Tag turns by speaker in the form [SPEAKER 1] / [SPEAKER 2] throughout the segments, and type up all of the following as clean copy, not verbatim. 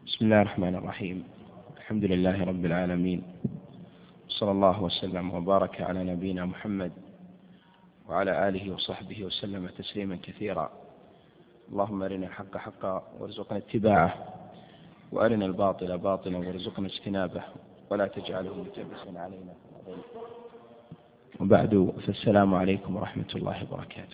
[SPEAKER 1] بسم الله الرحمن الرحيم. الحمد لله رب العالمين، صلى الله وسلم وبارك على نبينا محمد وعلى آله وصحبه وسلم تسليما كثيرا. اللهم أرنا الحق حقا وارزقنا اتباعه، وأرنا الباطل باطلا وارزقنا اجتنابه، ولا تجعله ملتبسا علينا. وبعد، فالسلام عليكم ورحمة الله وبركاته.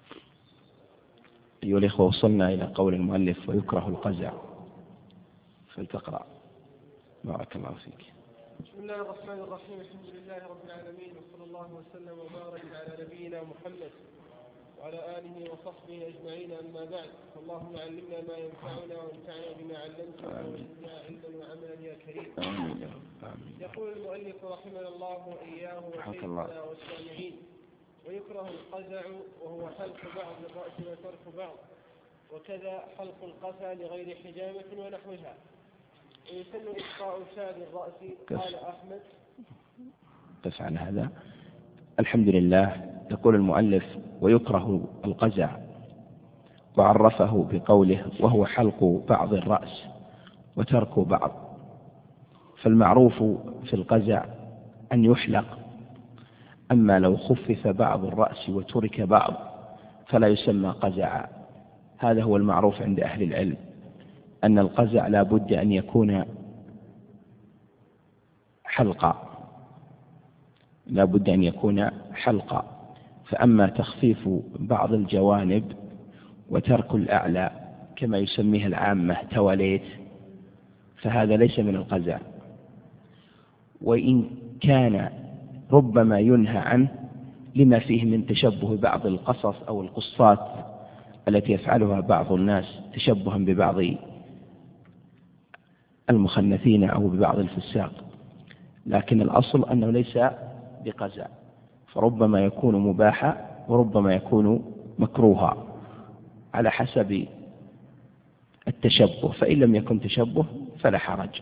[SPEAKER 1] أيها الإخوة، وصلنا إلى قول المؤلف: ويكره القزع. فلتقرأ بارك الله فيك.
[SPEAKER 2] بسم الله الرحمن الرحيم. الحمد لله رب العالمين، وصلى الله وسلم وبارك على نبينا محمد وعلى آله وصحبه أجمعين، أما بعد. اللهم علمنا ما ينفعنا وانفعنا بما علمتنا وزدنا علما وعملا يا كريم.
[SPEAKER 1] آمين.
[SPEAKER 2] يقول المؤلف رحمه الله وإياه وشيخنا والسامعين: ويكره القزع وهو حلق بعض الرأس وترك بعض، وكذا حلق القفا لغير حجامة ونحوها، ويسن إبقاء شعر الرأس. قال أحمد.
[SPEAKER 1] قف على هذا. الحمد لله. يقول المؤلف: ويكره القزع، وعرفه بقوله: وهو حلق بعض الرأس وترك بعض. فالمعروف في القزع أن يحلق، أما لو خفف بعض الرأس وترك بعض فلا يسمى قزعا. هذا هو المعروف عند أهل العلم، أن القزع لا بد أن يكون حلقا، لا بد أن يكون حلقا. فأما تخفيف بعض الجوانب وترك الأعلى كما يسميها العامة تواليت، فهذا ليس من القزع، وإن كان ربما ينهى عنه لما فيه من تشبه بعض القصص أو القصات التي يفعلها بعض الناس تشبها ببعض المخنثين أو ببعض الفساق، لكن الأصل أنه ليس بقزع، فربما يكون مباحا وربما يكون مكروها على حسب التشبه، فإن لم يكن تشبه فلا حرج.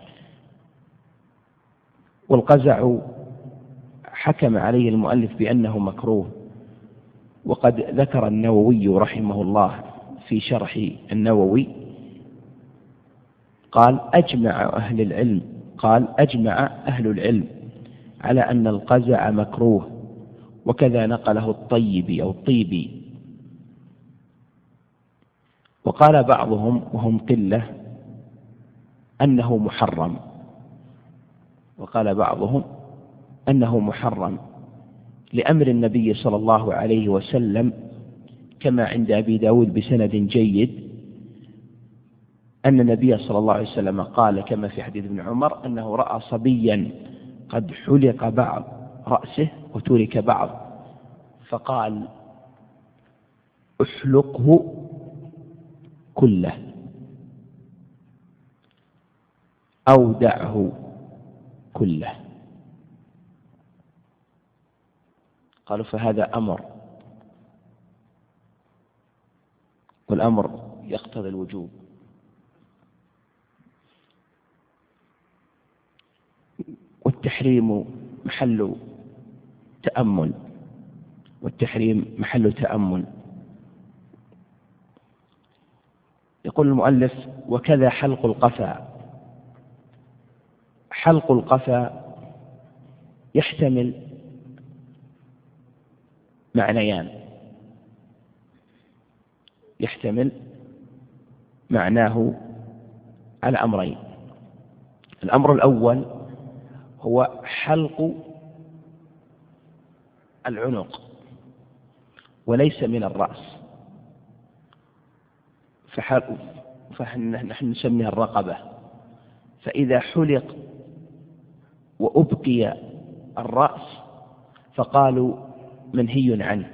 [SPEAKER 1] والقزع حكم عليه المؤلف بأنه مكروه، وقد ذكر النووي رحمه الله في شرح النووي قال: أجمع أهل العلم على أن القزع مكروه، وكذا نقله الطيبي. وقال بعضهم وهم قلة أنه محرم، لأمر النبي صلى الله عليه وسلم كما عند أبي داود بسند جيد أن النبي صلى الله عليه وسلم قال كما في حديث ابن عمر أنه رأى صبيا قد حلق بعض رأسه وترك بعض، فقال: احلقه كله أو دعه كله. قالوا: فهذا أمر، والأمر يقتضي الوجوب. والتحريم محل تأمل. يقول المؤلف: وكذا حلق القفا. حلق القفا يحتمل معنيان، يحتمل معناه على أمرين. الأمر الأول هو حلق العنق وليس من الرأس، فنحن نسميها الرقبة. فإذا حلق وأبقي الرأس فقالوا منهي عنه،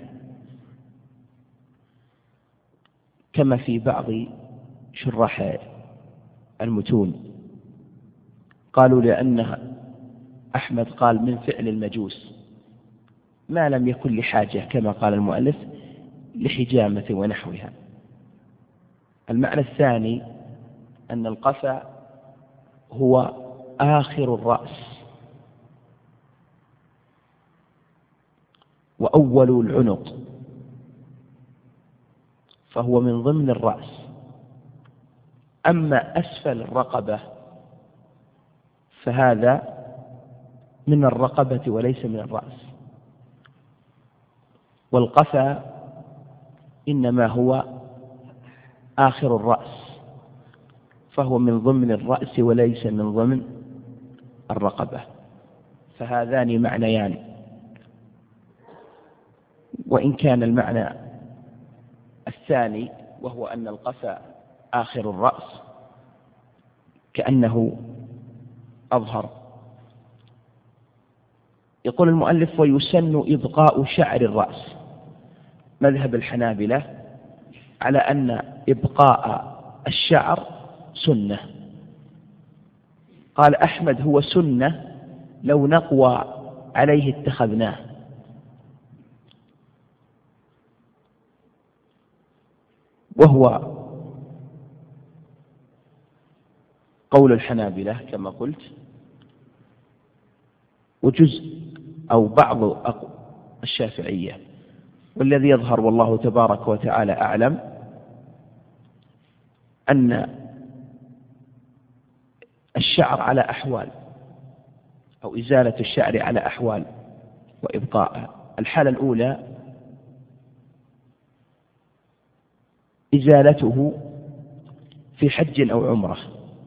[SPEAKER 1] كما في بعض شراح المتون قالوا لأن أحمد قال من فعل المجوس ما لم يكن لحاجة، كما قال المؤلف لحجامة ونحوها. المعنى الثاني أن القفا هو آخر الرأس وأول العنق، فهو من ضمن الرأس. أما أسفل الرقبة فهذا من الرقبة وليس من الرأس، والقفا إنما هو آخر الرأس، فهو من ضمن الرأس وليس من ضمن الرقبة، فهذان معنيان. وإن كان المعنى الثاني وهو أن القفا آخر الرأس كأنه أظهر. يقول المؤلف: ويسن إبقاء شعر الرأس. مذهب الحنابلة على أن إبقاء الشعر سنة. قال أحمد: هو سنة لو نقوى عليه اتخذناه. وهو قول الحنابلة كما قلت، وجزء أو بعض الشافعية. والذي يظهر والله تبارك وتعالى أعلم أن الشعر على أحوال، أو إزالة الشعر على أحوال وإبقاء. الحالة الأولى إزالته في حج أو عمرة،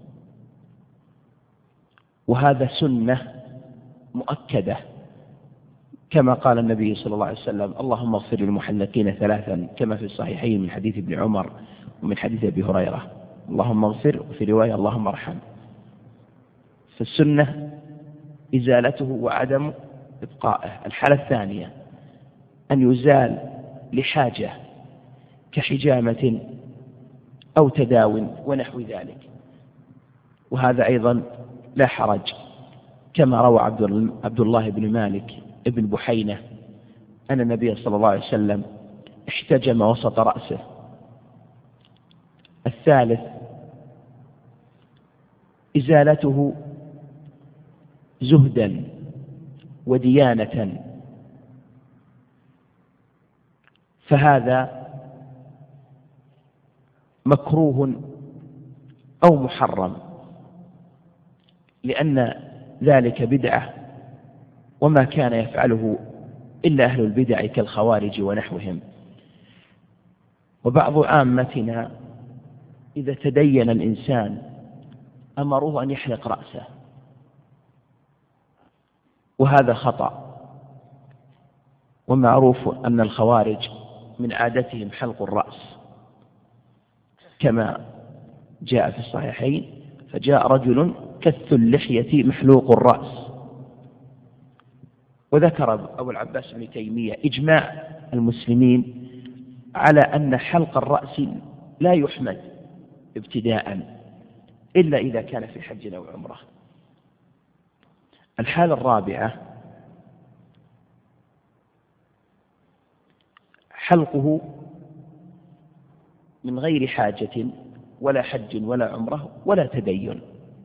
[SPEAKER 1] وهذا سنة مؤكدة كما قال النبي صلى الله عليه وسلم: اللهم اغفر للمحلقين ثلاثا، كما في الصحيحين من حديث ابن عمر ومن حديث أبي هريرة. اللهم اغفر، وفي رواية اللهم ارحم. فالسنة إزالته وعدم إبقائه. الحالة الثانية أن يزال لحاجة كحجامة أو تداو ونحو ذلك، وهذا أيضا لا حرج، كما روى عبد الله بن مالك ابن بحينة أن النبي صلى الله عليه وسلم احتجم وسط رأسه. الثالث إزالته زهدا وديانة، فهذا مكروه أو محرم، لأن ذلك بدعة، وما كان يفعله إلا أهل البدع كالخوارج ونحوهم. وبعض عامتنا إذا تدين الإنسان أمروه أن يحلق رأسه، وهذا خطأ. ومعروف أن الخوارج من عادتهم حلق الرأس، كما جاء في الصحيحين: فجاء رجل كث اللحية محلوق الرأس. وذكر أبو العباس بن تيمية إجماع المسلمين على أن حلق الرأس لا يحمد ابتداء إلا إذا كان في حج أو عمرة. الحالة الرابعة حلقه من غير حاجة ولا حج ولا عمرة ولا تدين.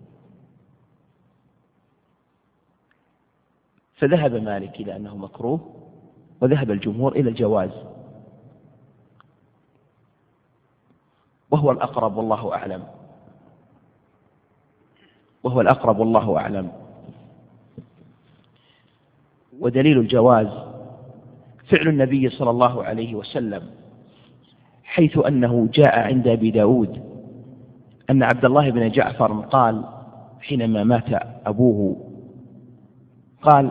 [SPEAKER 1] فذهب مالك إلى أنه مكروه، وذهب الجمهور إلى الجواز، وهو الأقرب والله أعلم. ودليل الجواز فعل النبي صلى الله عليه وسلم، حيث أنه جاء عند أبي داود أن عبد الله بن جعفر قال حينما مات أبوه، قال: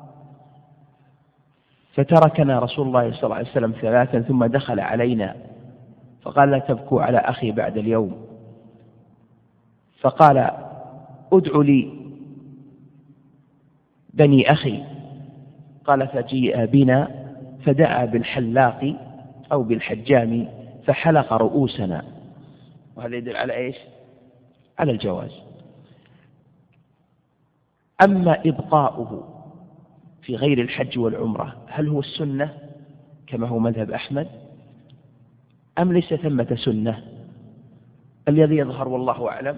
[SPEAKER 1] فتركنا رسول الله صلى الله عليه وسلم ثلاثا ثم دخل علينا فقال: لا تبكوا على أخي بعد اليوم. فقال: ادعوا لي بني أخي. قال: فجيء بنا فدعا بالحلاق أو بالحجام فحلق رؤوسنا. وهذا يدل على إيش؟ على الجواز. أما إبقاؤه في غير الحج والعمرة، هل هو السنة كما هو مذهب أحمد أم ليس ثمة سنة؟ الذي يظهر والله أعلم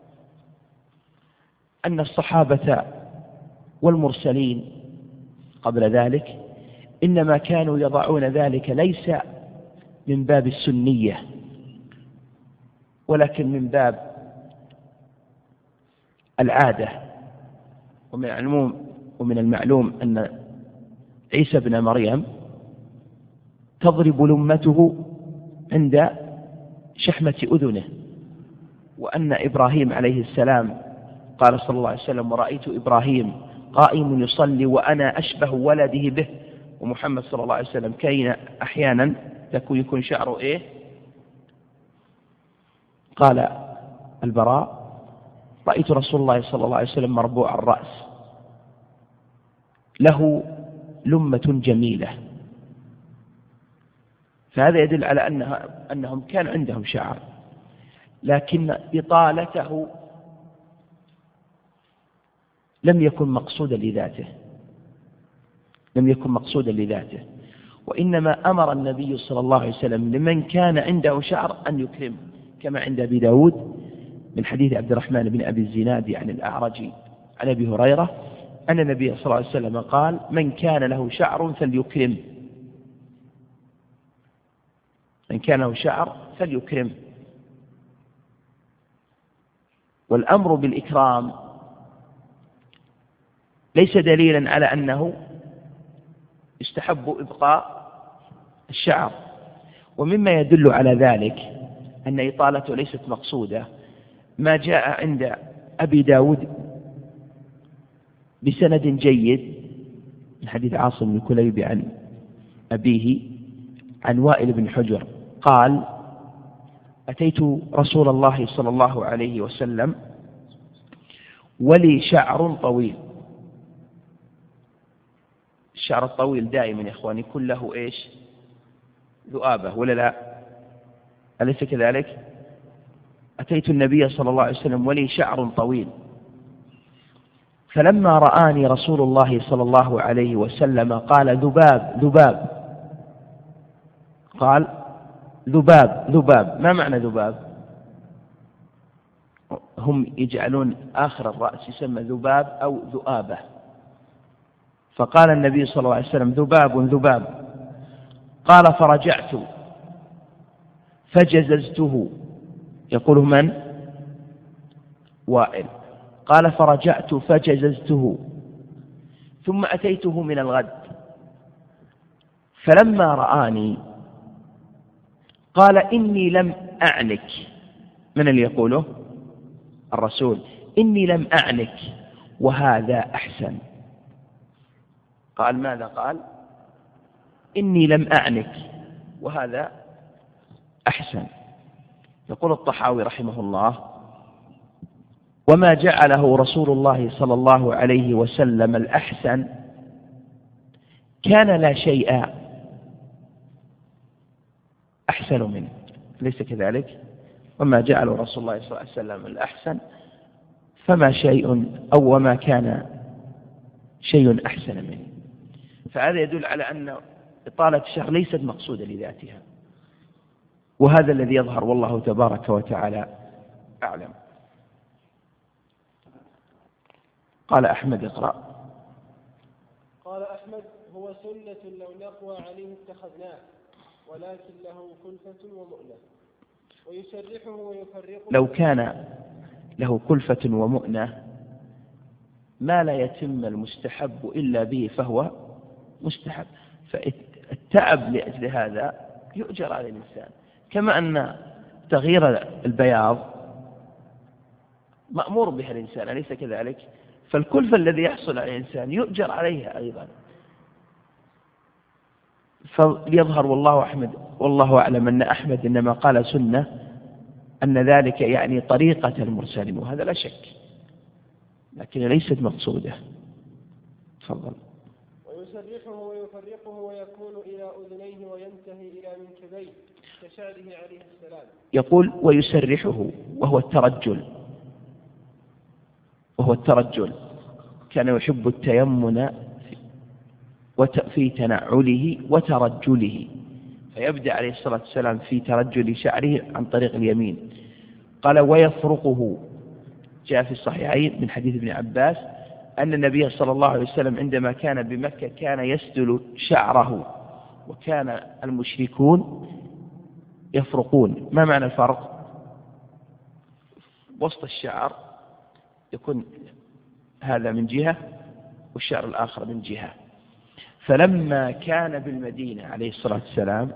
[SPEAKER 1] أن الصحابة والمرسلين قبل ذلك إنما كانوا يضعون ذلك ليس من باب السنية، ولكن من باب العادة، ومن المعلوم أن عيسى بن مريم تضرب لمته عند شحمة أذنه، وأن إبراهيم عليه السلام قال صلى الله عليه وسلم: ورأيت إبراهيم قائم يصلي وأنا أشبه ولده به. ومحمد صلى الله عليه وسلم كان أحيانا يكون شعره إيه؟ قال البراء: رأيت رسول الله صلى الله عليه وسلم مربوع الرأس له لمة جميلة. فهذا يدل على أنهم كان عندهم شعر، لكن إطالته لم يكن مقصودا لذاته، وإنما أمر النبي صلى الله عليه وسلم لمن كان عنده شعر أن يكرم، كما عند أبي داود من حديث عبد الرحمن بن أبي الزناد عن الأعرج عن أبي هريرة أن النبي صلى الله عليه وسلم قال: من كان له شعر فليكرم، من كان له شعر فليكرم. والأمر بالإكرام ليس دليلا على أنه يستحب إبقاء الشعر. ومما يدل على ذلك أن إطالته ليست مقصودة ما جاء عند أبي داود بسند جيد من حديث عاصم بن كليب عن أبيه عن وائل بن حجر قال: أتيت رسول الله صلى الله عليه وسلم ولي شعر طويل. الشعر الطويل دائما يا إخواني يكون له إيش؟ ذؤابة، ولا لا؟ أليس كذلك؟ أتيت النبي صلى الله عليه وسلم ولي شعر طويل، فلما رآني رسول الله صلى الله عليه وسلم قال: ذباب ذباب. قال: ذباب ذباب. ما معنى ذباب؟ هم يجعلون آخر الرأس يسمى ذباب أو ذؤابة. فقال النبي صلى الله عليه وسلم: ذباب ذباب. قال: فرجعت فجززته. يقول من؟ وائل. قال: فرجعت فجززته ثم أتيته من الغد، فلما رآني قال: إني لم أعنك. من اللي يقوله؟ الرسول. إني لم أعنك وهذا أحسن. قال ماذا؟ قال: إني لم أعنك وهذا أحسن. يقول الطحاوي رحمه الله: وما جعله رسول الله صلى الله عليه وسلم الأحسن كان لا شيء أحسن منه. ليس كذلك؟ وما جعله رسول الله صلى الله عليه وسلم الأحسن فما شيء أو وما كان شيء أحسن منه. فهذا يدل على أن إطالة الشعر ليست مقصودة لذاتها، وهذا الذي يظهر والله تبارك وتعالى أعلم. قال أحمد: اقرأ.
[SPEAKER 2] قال أحمد: هو سنة لو نقوى عليه اتخذناه، ولكن له كلفة ومؤنة، ويسرحه ويفرقه.
[SPEAKER 1] لو كان له كلفة ومؤنة ما لا يتم المستحب إلا به فهو مستحب، فالتعب لأجل هذا يؤجر على الإنسان، كما أن تغيير البياض مأمور بها الإنسان، أليس كذلك؟ فالكلفة الذي يحصل على الإنسان يؤجر عليها أيضا. فليظهر والله أعلم أن أحمد إنما قال سنة أن ذلك يعني طريقة المرسلين، وهذا لا شك، لكن ليست مقصودة. تفضل.
[SPEAKER 2] ويسرحه ويفرقه ويكون إلى أذنيه وينتهي إلى منكبيه كشعره عليه السلام. يقول:
[SPEAKER 1] ويسرحه وهو الترجل، كان يحب التيمن في تنعله وترجله، فيبدأ عليه الصلاة والسلام في ترجل شعره عن طريق اليمين. قال: ويفرقه. جاء في الصحيحين من حديث ابن عباس أن النبي صلى الله عليه وسلم عندما كان بمكة كان يسدل شعره، وكان المشركون يفرقون. ما معنى الفرق؟ وسط الشعر يكون هذا من جهة والشعر الآخر من جهة. فلما كان بالمدينة عليه الصلاة والسلام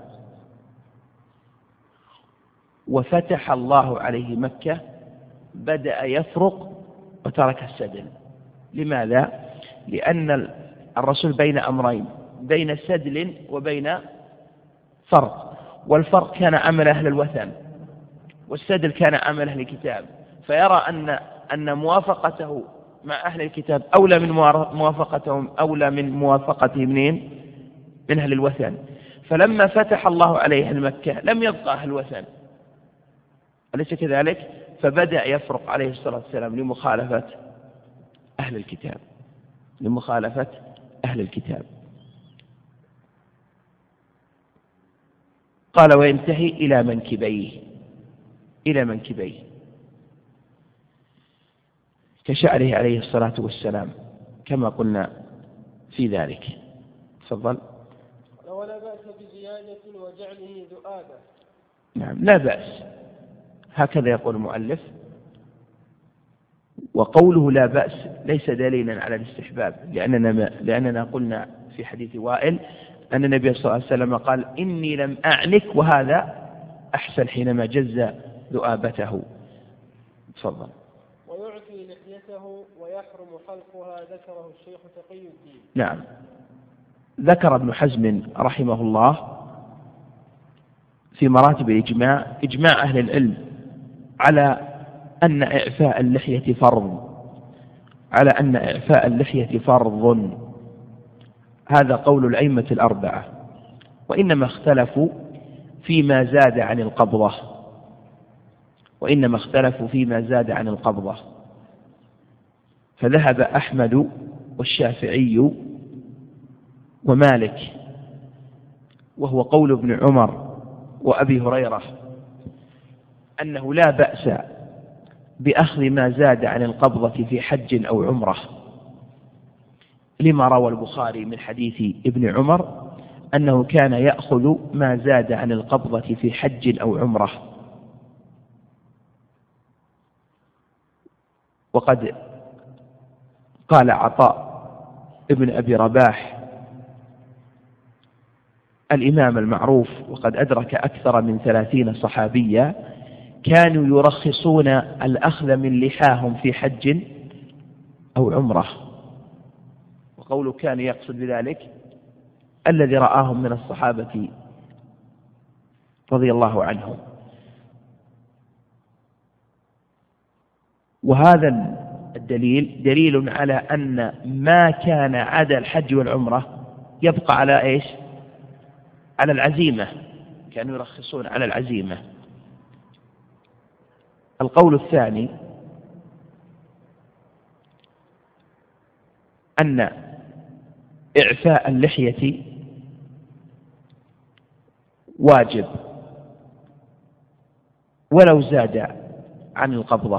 [SPEAKER 1] وفتح الله عليه مكة بدأ يفرق وترك السدل. لماذا؟ لأن الرسول بين أمرين، بين سدل وبين فرق، والفرق كان عمل أهل الوثن والسدل كان عمل أهل الكتاب، فيرى أن موافقته مع أهل الكتاب أولى من موافقتهم، أولى من موافقته من أهل الوثن. فلما فتح الله عليه مكة لم يبقى أهل الوثن، أليس كذلك؟ فبدأ يفرق عليه الصلاة والسلام لمخالفة أهل الكتاب، لمخالفة أهل الكتاب. قال وينتهي إلى منكبيه، إلى منكبيه كشعره عليه الصلاة والسلام كما قلنا في ذلك. تفضل.
[SPEAKER 2] ولا بأس بزيادة وجعله ذؤابا.
[SPEAKER 1] نعم لا بأس، هكذا يقول المؤلف. وقوله لا بأس ليس دليلا على الاستحباب، لأننا قلنا في حديث وائل أن النبي صلى الله عليه وسلم قال إني لم أعنك، وهذا أحسن حينما جز ذؤابته. تفضل.
[SPEAKER 2] ويعفي لحيته ويحرم حلقها، ذكره الشيخ تقي الدين.
[SPEAKER 1] نعم، ذكر ابن حزم رحمه الله في مراتب الإجماع إجماع أهل العلم على أن إعفاء اللحية فرض، على أن إعفاء اللحية فرض. هذا قول الأئمة الأربعة، وإنما اختلفوا فيما زاد عن القبضة، وإنما اختلفوا فيما زاد عن القبضة. فذهب أحمد والشافعي ومالك، وهو قول ابن عمر وأبي هريرة، أنه لا بأس بأخذ ما زاد عن القبضة في حج أو عمرة، لما روى البخاري من حديث ابن عمر أنه كان يأخذ ما زاد عن القبضة في حج أو عمرة. وقد قال عطاء ابن أبي رباح الإمام المعروف، وقد أدرك أكثر من 30 صحابيا كانوا يرخصون الأخذ من لحاهم في حج أو عمرة. وقوله كان يقصد بذلك الذي رآهم من الصحابة رضي الله عنهم. وهذا الدليل دليل على أن ما كان عدا الحج والعمرة يبقى على إيش؟ على العزيمة، كانوا يرخصون على العزيمة. القول الثاني أن إعفاء اللحية واجب ولو زاد عن القبضة،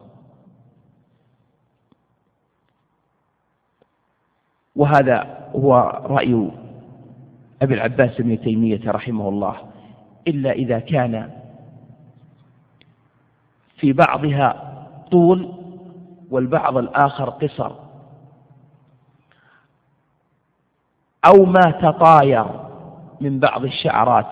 [SPEAKER 1] وهذا هو رأي أبي العباس ابن تيمية رحمه الله، إلا إذا كان في بعضها طول والبعض الآخر قصر، أو ما تطاير من بعض الشعرات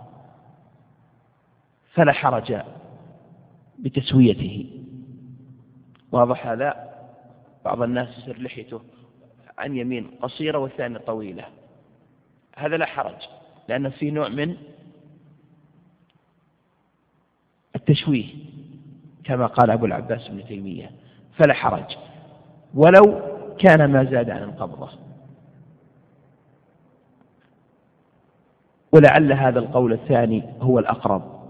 [SPEAKER 1] فلا حرج بتسويته. واضح هذا؟ بعض الناس يصير لحيته عن يمين قصيرة والثانية طويلة، هذا لا حرج، لأنه في نوع من التشويه كما قال أبو العباس بن تيمية، فلا حرج ولو كان ما زاد عن القبضة. ولعل هذا القول الثاني هو الأقرب.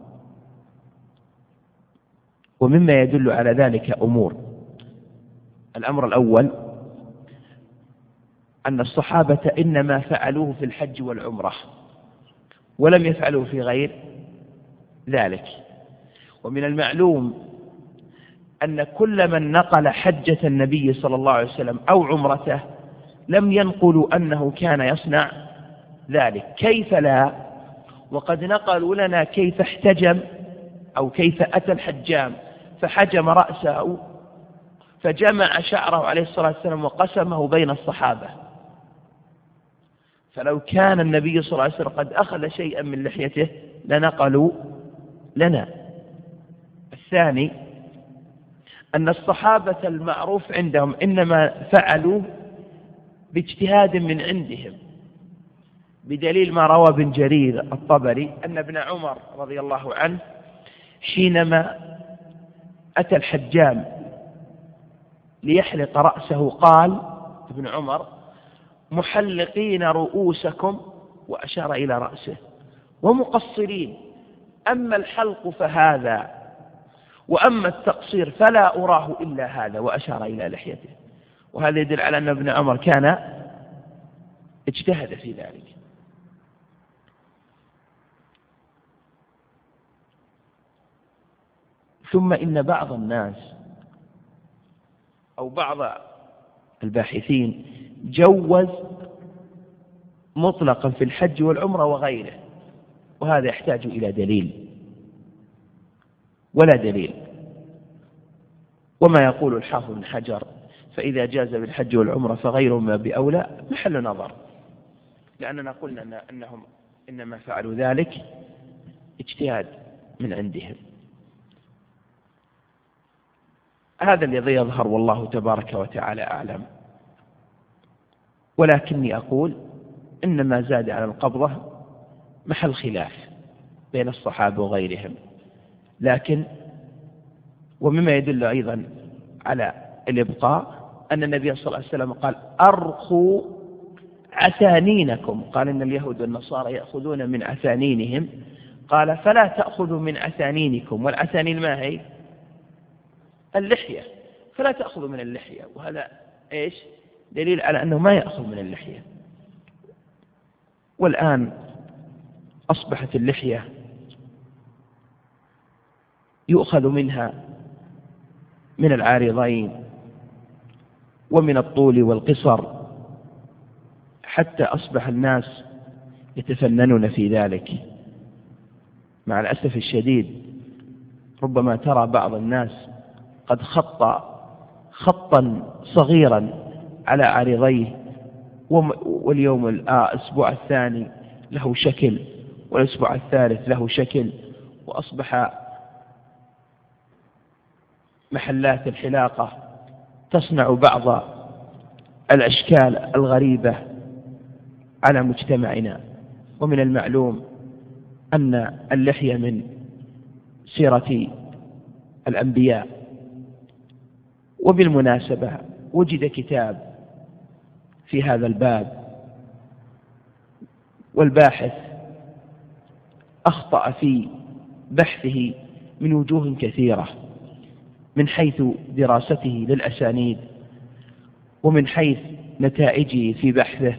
[SPEAKER 1] ومما يدل على ذلك أمور. الأمر الأول أن الصحابة إنما فعلوه في الحج والعمرة ولم يفعلوه في غير ذلك. ومن المعلوم أن كل من نقل حجة النبي صلى الله عليه وسلم أو عمرته لم ينقلوا أنه كان يصنع ذلك. كيف لا؟ وقد نقلوا لنا كيف احتجم أو كيف أتى الحجام فحجم رأسه فجمع شعره عليه الصلاة والسلام وقسمه بين الصحابة. فلو كان النبي صلى الله عليه وسلم قد أخذ شيئا من لحيته لنقلوا لنا. الثاني أن الصحابة المعروف عندهم إنما فعلوا باجتهاد من عندهم، بدليل ما روى ابن جرير الطبري أن ابن عمر رضي الله عنه حينما أتى الحجام ليحلق رأسه قال ابن عمر: محلقين رؤوسكم، وأشار إلى رأسه، ومقصرين، أما الحلق فهذا، وأما التقصير فلا أراه إلا هذا، وأشار إلى لحيته. وهذا يدل على أن ابن عمر كان اجتهد في ذلك. ثم إن بعض الناس أو بعض الباحثين جوز مطلقا في الحج والعمرة وغيره، وهذا يحتاج إلى دليل ولا دليل. وما يقول الحافظ بن حجر: فإذا جاز بالحج والعمرة فغيرهما بأولى، محل نظر، لأننا قلنا أنهم إنما فعلوا ذلك اجتهاد من عندهم. هذا الذي يظهر والله تبارك وتعالى أعلم. ولكني أقول إن ما زاد على القبضة محل خلاف بين الصحابة وغيرهم. لكن ومما يدل أيضا على الإبقاء أن النبي صلى الله عليه وسلم قال: أرخوا عثانينكم. قال: إن اليهود والنصارى يأخذون من عثانينهم، قال: فلا تأخذوا من عثانينكم. والعثانين ما هي؟ اللحية، فلا تأخذوا من اللحية. وهذا إيش؟ دليل على أنه ما يأخذ من اللحية. والآن أصبحت اللحية يؤخذ منها من العارضين ومن الطول والقصر، حتى أصبح الناس يتفننون في ذلك. مع الأسف الشديد ربما ترى بعض الناس قد خط خطا صغيرا على عارضيه، واليوم الأسبوع الثاني له شكل، والأسبوع الثالث له شكل، وأصبح محلات الحلاقة تصنع بعض الأشكال الغريبة على مجتمعنا. ومن المعلوم أن اللحية من سيرة الأنبياء. وبالمناسبة وجد كتاب في هذا الباب، والباحث أخطأ في بحثه من وجوه كثيرة، من حيث دراسته للأسانيد، ومن حيث نتائجه في بحثه.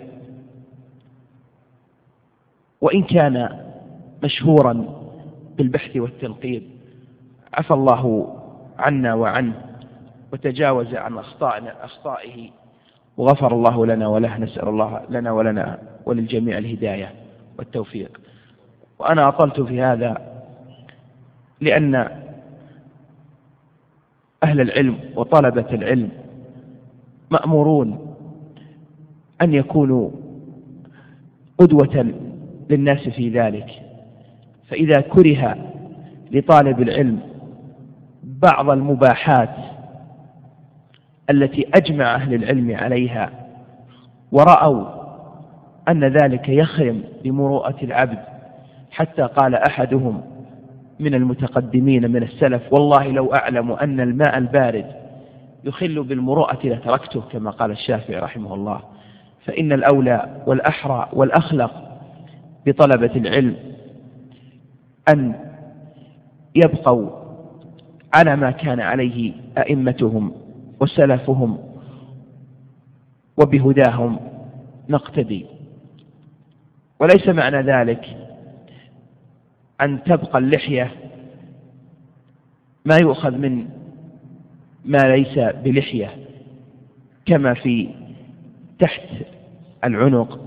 [SPEAKER 1] وإن كان مشهورا بالبحث والتنقيب، عفى الله عنا وعنه وتجاوز عن أخطائه، وغفر الله لنا وله. نسأل الله لنا ولنا وللجميع الهداية والتوفيق. وأنا أطلت في هذا لأن أهل العلم وطلبة العلم مأمورون أن يكونوا قدوة للناس في ذلك. فإذا كره لطالب العلم بعض المباحات التي أجمع أهل العلم عليها، ورأوا أن ذلك يخرم بمروءة العبد، حتى قال أحدهم من المتقدمين من السلف: والله لو أعلم أن الماء البارد يخل بالمروءة لتركته، كما قال الشافعي رحمه الله. فإن الأولى والأحرى والأخلق بطلبة العلم أن يبقوا على ما كان عليه أئمتهم وسلفهم، وبهداهم نقتدي. وليس معنى ذلك أن تبقى اللحية ما يؤخذ من ما ليس بلحية، كما في تحت العنق،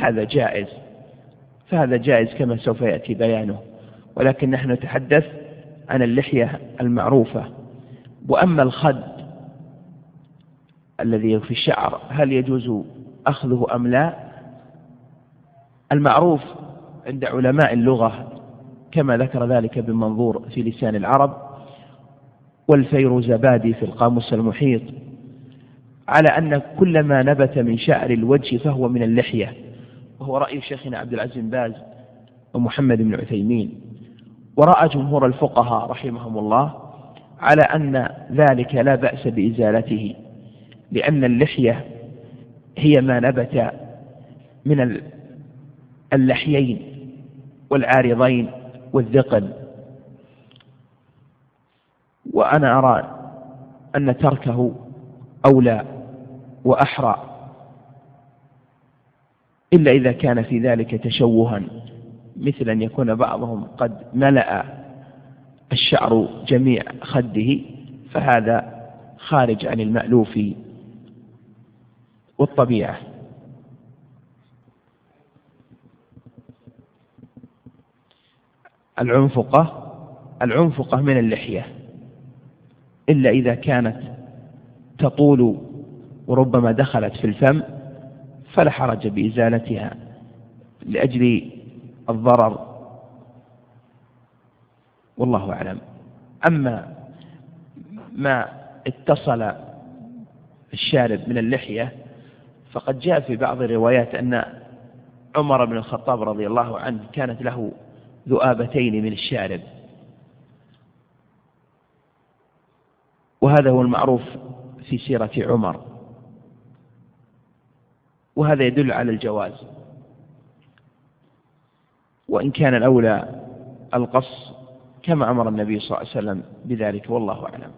[SPEAKER 1] فهذا جائز كما سوف يأتي بيانه. ولكن نحن نتحدث عن اللحية المعروفة. وأما الخد الذي في الشعر هل يجوز أخذه أم لا؟ المعروف عند علماء اللغة كما ذكر ذلك ابن منظور في لسان العرب والفيروزبادي في القاموس المحيط على أن كل ما نبت من شعر الوجه فهو من اللحية، وهو رأي شيخنا عبد العزيز بن باز ومحمد بن عثيمين، ورأى جمهور الفقهاء رحمهم الله على أن ذلك لا بأس بإزالته، لأن اللحية هي ما نبت من اللحيين والعارضين والذقن. وأنا أرى أن تركه أولى وأحرى، إلا إذا كان في ذلك تشوها، مثل أن يكون بعضهم قد ملأ الشعر جميع خده، فهذا خارج عن المألوف والطبيعة. العنفقة من اللحية، إلا إذا كانت تطول وربما دخلت في الفم فلا حرج بإزالتها لأجل الضرر، والله أعلم. أما ما اتصل الشارب من اللحية فقد جاء في بعض الروايات أن عمر بن الخطاب رضي الله عنه كانت له ذؤابتين من الشارب، وهذا هو المعروف في سيرة عمر، وهذا يدل على الجواز، وإن كان الأولى القص كما أمر النبي صلى الله عليه وسلم بذلك، والله أعلم.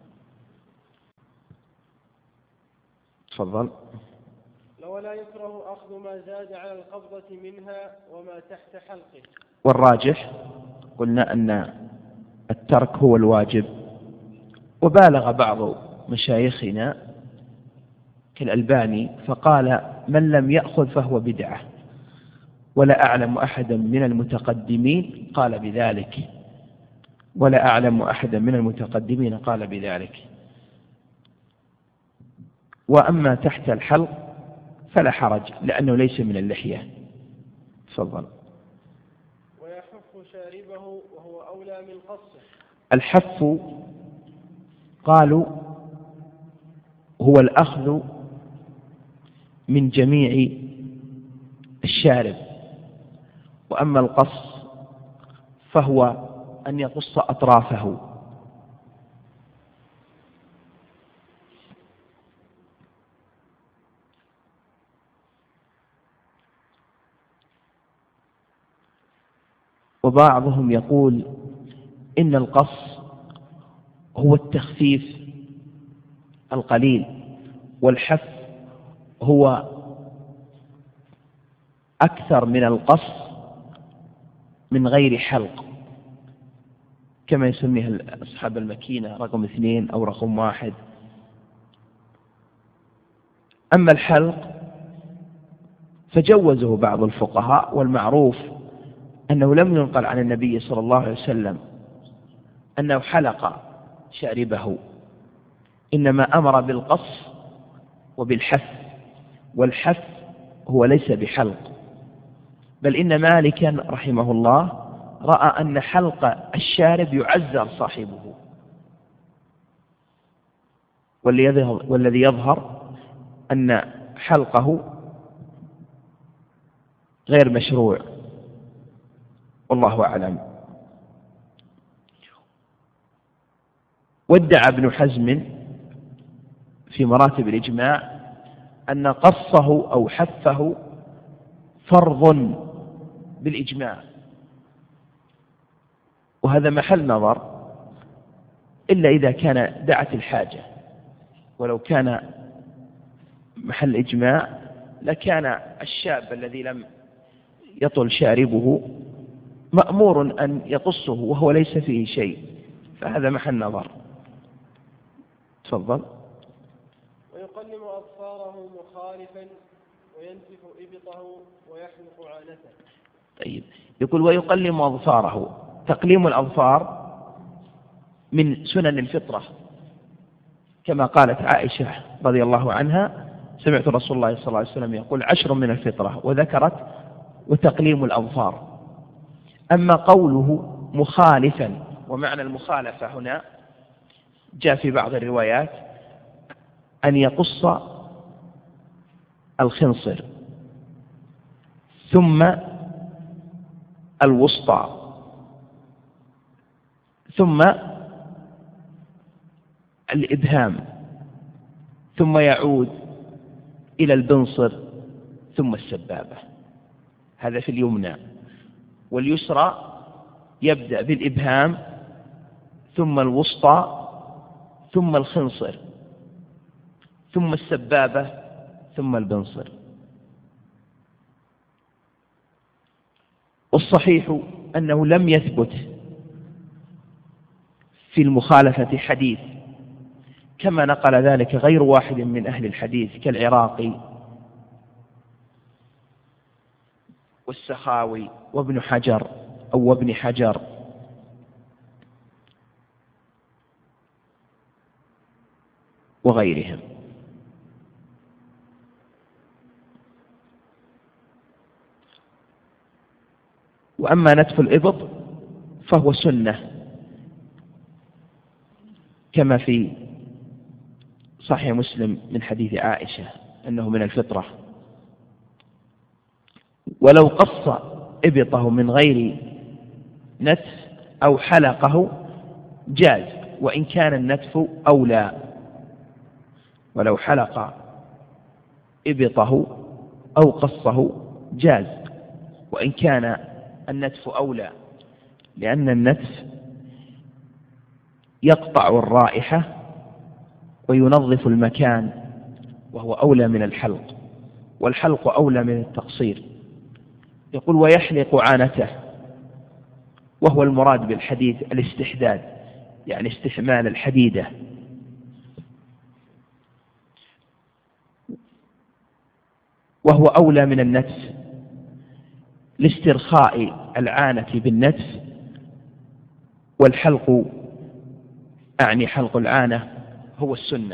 [SPEAKER 1] تفضل.
[SPEAKER 2] ولا يكره أخذ ما زاد على القبضة منها وما تحت حلقه.
[SPEAKER 1] والراجح قلنا أن الترك هو الواجب، وبالغ بعض مشايخنا كالألباني فقال من لم يأخذ فهو بدعة، ولا أعلم أحدا من المتقدمين قال بذلك، ولا أعلم أحدا من المتقدمين قال بذلك. وأما تحت الحلق فلا حرج لأنه ليس من اللحية. تفضل.
[SPEAKER 2] ويحف شاربه وهو أولى من قصه.
[SPEAKER 1] الحف قالوا هو الأخذ من جميع الشارب، وأما القص فهو أن يقص أطرافه. وبعضهم يقول إن القص هو التخفيف القليل، والحف هو أكثر من القص من غير حلق، كما يسميها أصحاب المكينة رقم 2 أو رقم 1. أما الحلق فجوزه بعض الفقهاء، والمعروف أنه لم ينقل عن النبي صلى الله عليه وسلم أنه حلق شاربه، إنما أمر بالقص وبالحف، والحف هو ليس بحلق، بل إن مالكا رحمه الله رأى أن حلق الشارب يعزر صاحبه، والذي يظهر أن حلقه غير مشروع، والله أعلم. وادعى ابن حزم في مراتب الإجماع أن قصه أو حفه فرض بالإجماع، وهذا محل نظر إلا إذا كان دعت الحاجة، ولو كان محل إجماع لكان الشاب الذي لم يطل شاربه مأمور أن يقصه وهو ليس فيه شيء، فهذا محل نظر. تفضل.
[SPEAKER 2] ويقلم أظفاره مخالفا وينتف إبطه ويحلق عانته.
[SPEAKER 1] طيب، يقول ويقلم أظفاره. تقليم الأظفار من سنن الفطرة، كما قالت عائشة رضي الله عنها: سمعت رسول الله صلى الله عليه وسلم يقول 10 من الفطرة، وذكرت وتقليم الأظفار. أما قوله مخالفا، ومعنى المخالفة هنا جاء في بعض الروايات أن يقص الخنصر ثم الوسطى ثم الإبهام ثم يعود إلى البنصر ثم السبابة. هذا في اليمنى. واليسرى يبدأ بالإبهام ثم الوسطى ثم الخنصر ثم السبابة ثم البنصر. والصحيح أنه لم يثبت في المخالفة حديث، كما نقل ذلك غير واحد من أهل الحديث كالعراقي والسخاوي وابن حجر أو ابن حجر. وغيرهم. وأما نتف الإبط فهو سنة، كما في صحيح مسلم من حديث عائشة أنه من الفطرة. ولو قص إبطه من غير نتف أو حلقه جاز، وإن كان النتف أولى. ولو حلق إبطه أو قصه جاز، وإن كان النتف أولى، لأن النتف يقطع الرائحة وينظف المكان، وهو أولى من الحلق، والحلق أولى من التقصير. يقول: ويحلق عانته، وهو المراد بالحديد الاستحداد، يعني استحمال الحديدة. وهو أولى من النتف لاسترخاء العانة بالنتف، والحلق أعني حلق العانة هو السنة.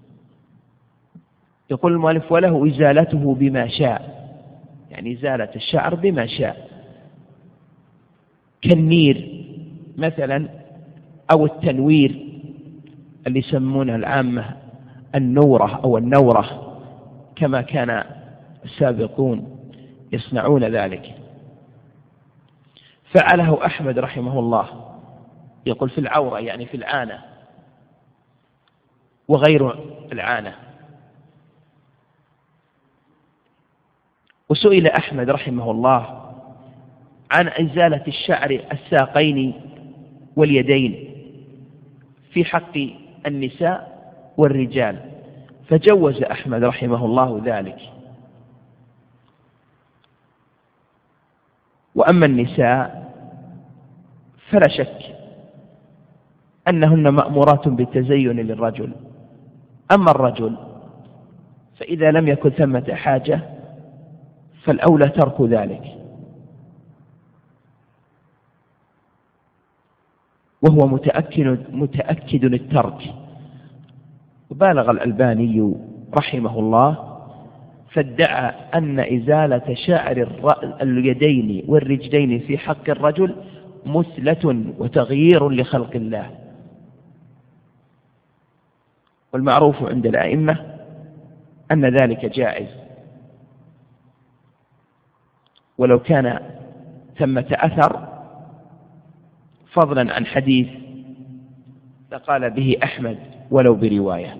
[SPEAKER 1] يقول المؤلف: وله إزالته بما شاء، يعني إزالة الشعر بما شاء، كالنير مثلا، أو التنوير اللي يسمونه العامة النورة أو النورة، كما كان السابقون يصنعون ذلك. فعله أحمد رحمه الله، يقول في العورة يعني في العانة وغير العانة. وسئل أحمد رحمه الله عن إزالة الشعر الساقين واليدين في حق النساء والرجال، فجوز أحمد رحمه الله ذلك. وأما النساء فلا شك أنهن مأمورات بالتزين للرجل. أما الرجل فإذا لم يكن ثمة حاجة فالأولى ترك ذلك، وهو متأكد الترك. وبالغ الألباني رحمه الله فادعى أن إزالة شعر اليدين والرجلين في حق الرجل مثلة وتغيير لخلق الله. والمعروف عند الأئمة أن ذلك جائز، ولو كان ثمة أثر فضلا عن حديث لقال به أحمد ولو برواية.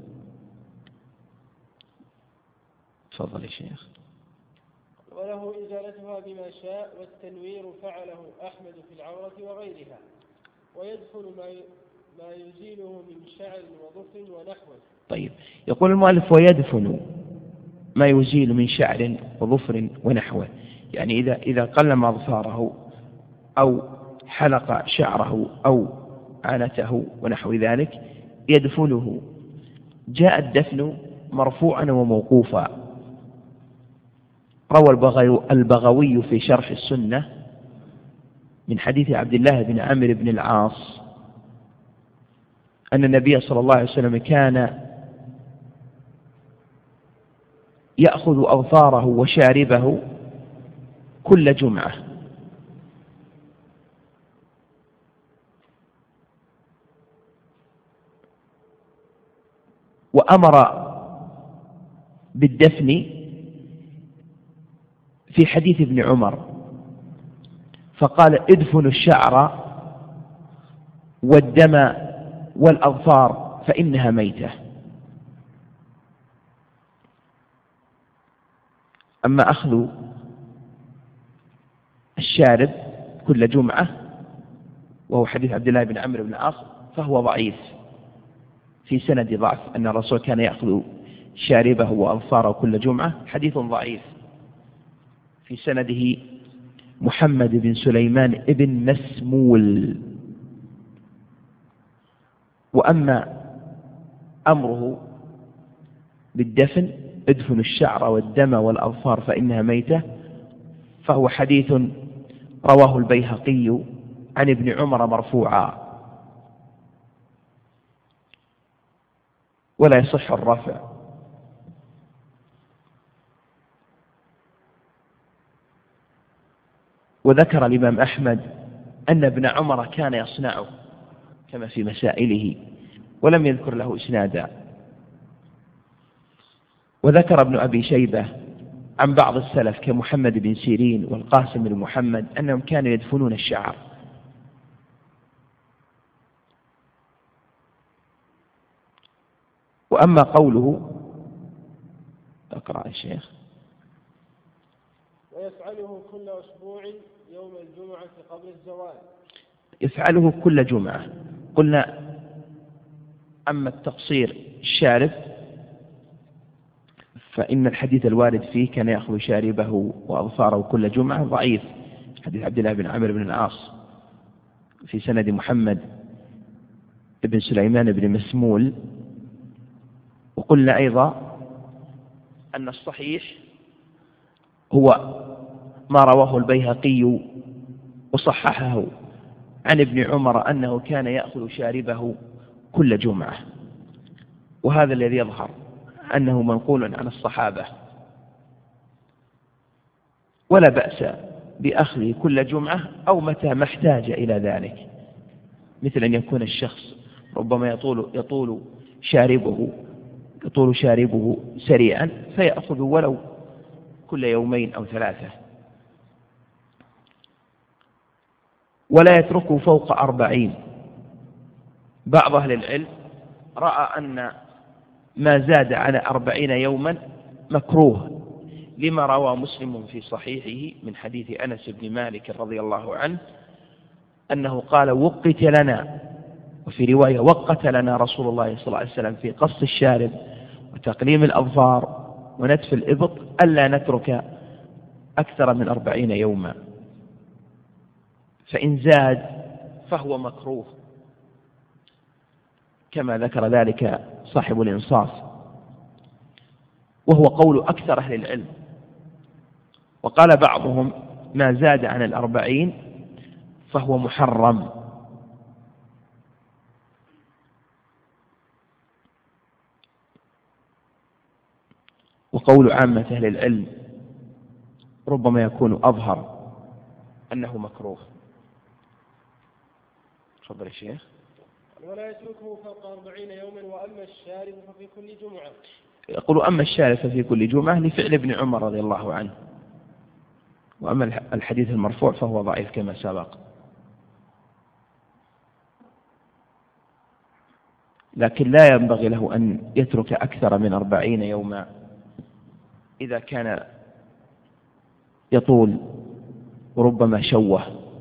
[SPEAKER 1] تفضل يا شيخ.
[SPEAKER 2] وله إزالتها بما شاء، والتنوير فعله أحمد في العورة وغيرها. ويدخل ما يزيله من شعر وظفر ونحوه.
[SPEAKER 1] طيب، يقول المؤلف: ويدفن ما يزيل من شعر وظفر ونحوه، يعني إذا قلم أظفاره أو حلق شعره أو عانته ونحو ذلك يدفنه. جاء الدفن مرفوعا وموقوفا. روى البغوي في شرح السنة من حديث عبد الله بن عمرو بن العاص أن النبي صلى الله عليه وسلم كان يأخذ أظفاره وشاربه كل جمعة، وأمر بالدفن في حديث ابن عمر فقال: ادفنوا الشعر والدم والأظفار فإنها ميتة. أما أخذ الشارب كل جمعة وهو حديث عبد الله بن عمرو بن العاص فهو ضعيف، في سند ضعف، أن الرسول كان يأخذ شاربه وأظفاره كل جمعة، حديث ضعيف في سنده محمد بن سليمان ابن مسمول. وأما أمره بالدفن: ادفنوا الشعر والدم والأظفار فإنها ميتة، فهو حديث رواه البيهقي عن ابن عمر مرفوعا، ولا يصح الرفع. وذكر الإمام أحمد أن ابن عمر كان يصنعه كما في مسائله، ولم يذكر له إسنادا. وذكر ابن أبي شيبة عن بعض السلف كمحمد بن سيرين والقاسم بن محمد أنهم كانوا يدفنون الشعر. وأما قوله، أقرأ الشيخ:
[SPEAKER 2] ويفعله كل أسبوع يوم الجمعة قبل الزوال.
[SPEAKER 1] يفعله كل جمعة. قلنا أما التقصير الشارب فإن الحديث الوارد فيه كان يأخذ شاربه وأظفاره كل جمعة ضعيف، حديث عبد الله بن عمرو بن العاص في سند محمد بن سليمان بن مسمول. وقلنا أيضا أن الصحيح هو ما رواه البيهقي وصححه عن ابن عمر أنه كان يأخذ شاربه كل جمعة، وهذا الذي يظهر أنه منقول عن الصحابة، ولا بأس بأخذه كل جمعة أو متى ما احتاج إلى ذلك، مثل أن يكون الشخص ربما يطول شاربه سريعا فيأخذ ولو كل يومين أو ثلاثة، ولا يتركه فوق 40. بعض أهل العلم رأى أن ما زاد على 40 يوما مكروه، لما روى مسلم في صحيحه من حديث أنس بن مالك رضي الله عنه أنه قال: وقت لنا، وفي رواية وقت لنا رسول الله صلى الله عليه وسلم في قص الشارب وتقليم الأظفار ونتف الإبط ألا نترك أكثر من 40 يوما، فإن زاد فهو مكروه، كما ذكر ذلك صاحب الإنصاف، وهو قول أكثر أهل العلم. وقال بعضهم: ما زاد عن 40 فهو محرم. وقول عامة أهل العلم ربما يكون أظهر أنه مكروه. تفضل يا شيخ.
[SPEAKER 2] ولا يتركه فوق 40 يوما. وأما الشارب ففي كل جمعة.
[SPEAKER 1] يقول: أما الشارب ففي كل جمعة لفعل ابن عمر رضي الله عنه. وأما الحديث المرفوع فهو ضعيف كما سبق. لكن لا ينبغي له أن يترك أكثر من 40 يوما إذا كان يطول وربما شوه.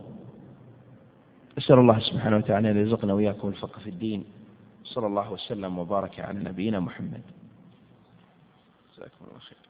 [SPEAKER 1] أسأل الله سبحانه وتعالى أن يرزقنا وإياكم الفقه في الدين. صلى الله وسلم وبارك على نبينا محمد. جزاكم الله خير.